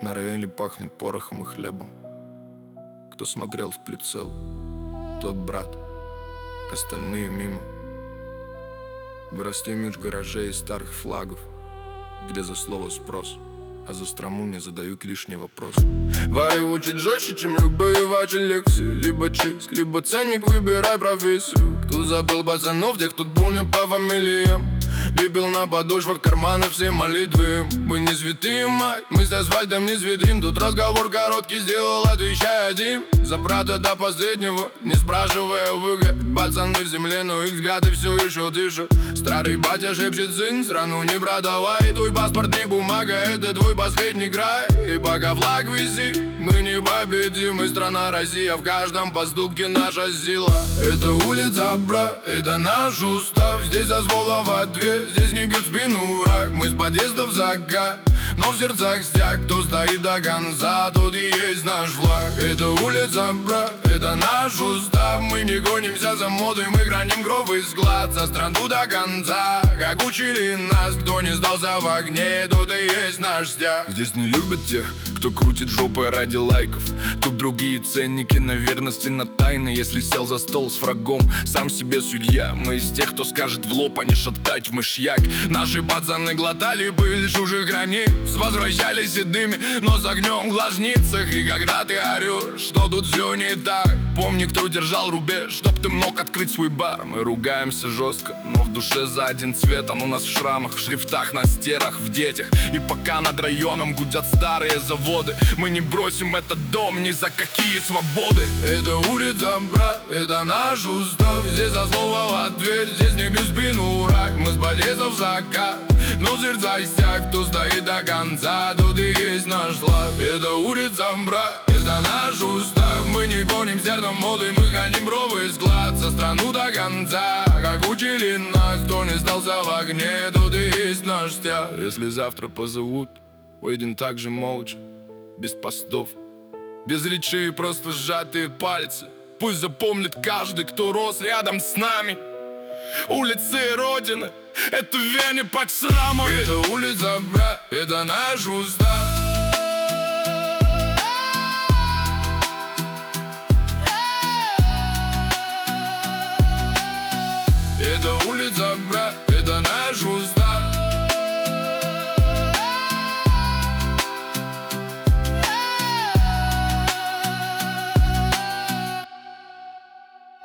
На районе пахнет порохом и хлебом. Кто смотрел в прицел, тот брат, остальные мимо. Вырасти имидж гаражей и старых флагов, где за слово спрос, а за строму не задают лишний вопрос. Варю учить жестче, чем любые ваши лекции. Либо честь, либо ценник, выбирай профессию. Кто забыл пацанов, тех тут помню по фамилиям. Бибил на подошвах, карманы, все молитвы. Мы не святые, мать, мы с асфальтом не светим. Тут разговор короткий сделал, отвечай один. За брата до последнего, не спрашивая выгод. Пацаны в земле, но их взгляды все еще дышат. Старый батя шепчет: сын, страну не продавай. Твой паспорт не бумага, это твой последний край. И пока флаг висит, мы не победим. И страна Россия, в каждом поступке наша сила. Это улица, брат, это наш устав. Здесь за в ответ, здесь не бьет спину враг. Мы с подъезда в закат, но в сердцах стяг. Кто стоит до конца, тот и есть наш флаг. Это улица, брат, это наш устав. Мы не гонимся за модой, мы храним кровь и склад. За страну до конца, как учили нас. Кто не сдался в огне, тот и есть наш стяг. Здесь не любят тех, кто крутит жопой ради лайков. Тут другие ценники на верности, на тайны. Если сел за стол с врагом, сам себе судья. Мы из тех, кто скажет в лоб, а не шатать в мышьяк. Наши пацаны глотали пыль чужих границ, возвращались седыми, но с огнем в глазницах. И когда ты орешь, что тут все не так, помни, кто держал рубеж, чтоб ты мог открыть свой бар. Мы ругаемся жестко, но в душе за один цвет. Он у нас в шрамах, в шрифтах, на стерах, в детях. И пока над районом гудят старые заводы, мы не бросим этот дом ни за какие свободы. Это улица, брат, это наш устав. Здесь за слово в ответ, здесь не без спину враг. Мы с подъезда в закат, но сердца стяг. Кто стоит до конца, тот и есть наш флаг. Это улица, брат, это наш устав. Мы не гонимся за модой, мы храним ровный склад. За страну до конца, как учили нас. Кто не сдался в огне, тот и есть наш стяг. Если завтра позовут, уйдем так же молча, без постов, без речей, просто сжатые пальцы. Пусть запомнит каждый, кто рос рядом с нами. Улицы Родины — это вены под шрамами. Это улица, брат, это наш устав.